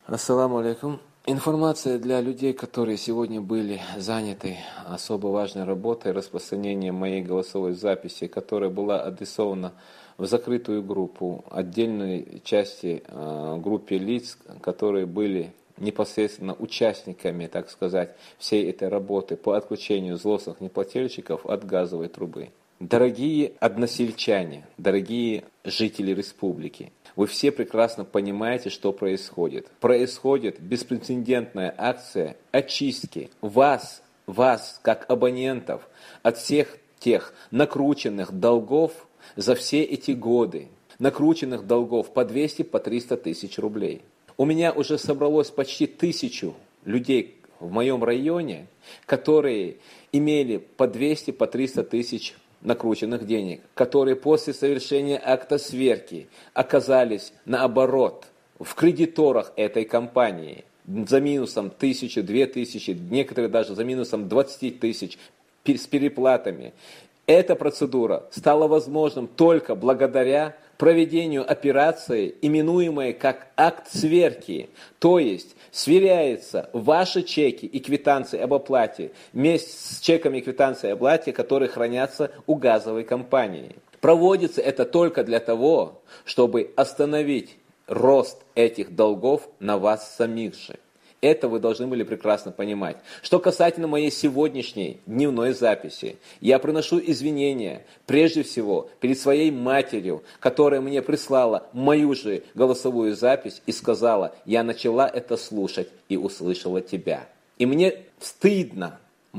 Ассаламу алейкум. Информация для людей, которые сегодня были заняты особо важной работой распространения моей голосовой записи, которая была адресована в закрытую группу, отдельной части группе лиц, которые были непосредственно участниками, так сказать, всей этой работы по отключению злостных неплательщиков от газовой трубы. Дорогие односельчане, дорогие жители республики, вы все прекрасно понимаете, что происходит. Происходит беспрецедентная акция очистки вас, как абонентов, от всех тех накрученных долгов за все эти годы. Накрученных долгов по 200, по 300 тысяч рублей. У меня уже собралось почти 1000 людей в моем районе, которые имели по 200, по 300 тысяч накрученных денег, которые после совершения акта сверки оказались наоборот в кредиторах этой компании за минусом 1000, 2000, некоторые даже за минусом 20 тысяч с переплатами. Эта процедура стала возможным только благодаря проведению операции, именуемой как акт сверки, то есть сверяются ваши чеки и квитанции об оплате вместе с чеками и квитанцией об оплате, которые хранятся у газовой компании. Проводится это только для того, чтобы остановить рост этих долгов на вас самих же. Это вы должны были прекрасно понимать. Что касательно моей сегодняшней дневной записи, я приношу извинения, прежде всего, перед своей матерью, которая мне прислала мою же голосовую запись и сказала: я начала это слушать и услышала тебя. И мне стыдно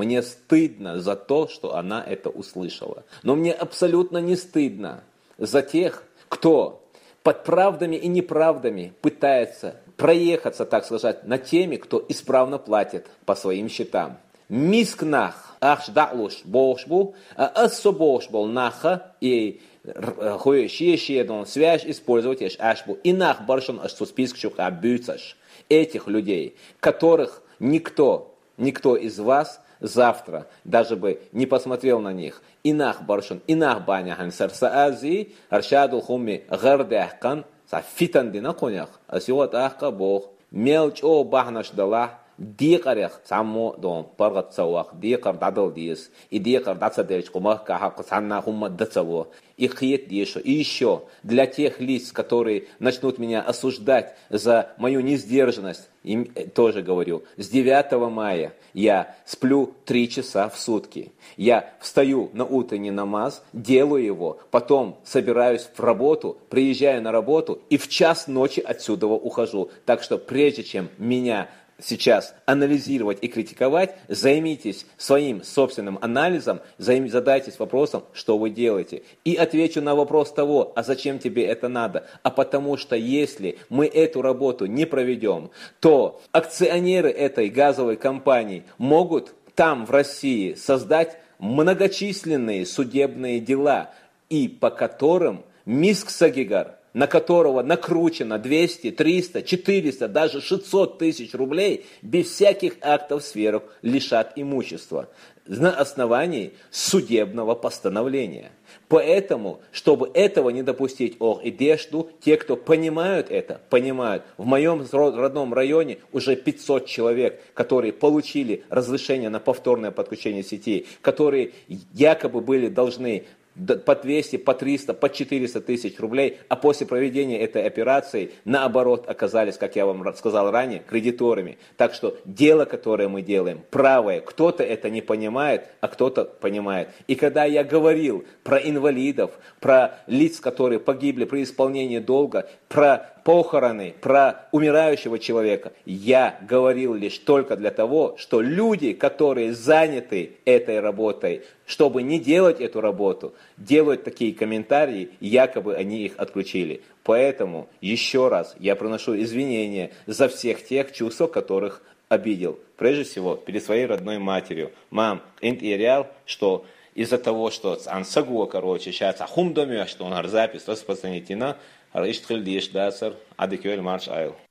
за то, что она это услышала. Но мне абсолютно не стыдно за тех, кто под правдами и неправдами пытается проехаться, так сказать, над теми, кто исправно платит по своим счетам. Мискнах ахждаулуш бошбу, ассобошбол наха и хуешиешедон связь использовать ашбу. Инах баршон ашсуспискшух абюцаш. Этих людей, которых никто из вас завтра даже бы не посмотрел на них. Инах баршон, инах баняхан сарсаази, аршадул хумми гардахкан, фитан дина конях, а сегодня ахка бог, мелч о бахнаш дала, дикарях само дом, паргат сауах, дикар дадал диес, и дикар дацадельч кумах кахак санна хумма дацаво, и хиет диешо. И еще для тех лиц, которые начнут меня осуждать за мою несдержанность, им тоже говорю, с 9 мая я сплю 3 часа в сутки. Я встаю на утренний намаз, делаю его, потом собираюсь в работу, приезжаю на работу и в час ночи отсюда ухожу. Так что прежде чем меня сейчас анализировать и критиковать, займитесь своим собственным анализом, задайтесь вопросом, что вы делаете. И отвечу на вопрос того, а зачем тебе это надо? А потому что если мы эту работу не проведем, то акционеры этой газовой компании могут там, в России, создать многочисленные судебные дела, и по которым Миск Сагигар, на которого накручено 200, 300, 400, даже 600 тысяч рублей, без всяких актов сверок лишат имущества на основании судебного постановления. Поэтому, чтобы этого не допустить, те, кто понимают это, понимают. В моем родном районе уже 500 человек, которые получили разрешение на повторное подключение сети, которые якобы были должны по 200, по 300, по 400 тысяч рублей, а после проведения этой операции, наоборот, оказались, как я вам сказал ранее, кредиторами. Так что дело, которое мы делаем, правое. Кто-то это не понимает, а кто-то понимает. И когда я говорил про инвалидов, про лиц, которые погибли при исполнении долга, про похороны, про умирающего человека, я говорил лишь только для того, что люди, которые заняты этой работой, чтобы не делать эту работу, делают такие комментарии, якобы они их отключили. Поэтому еще раз я приношу извинения за всех тех чувств, которых обидел. Прежде всего, перед своей родной матерью. Мам, реал, что из-за того, что ансагуа, сейчас ахум доме, что он запись распространена, Риштриль Диш Дасар, Адекюэль Марш Айл.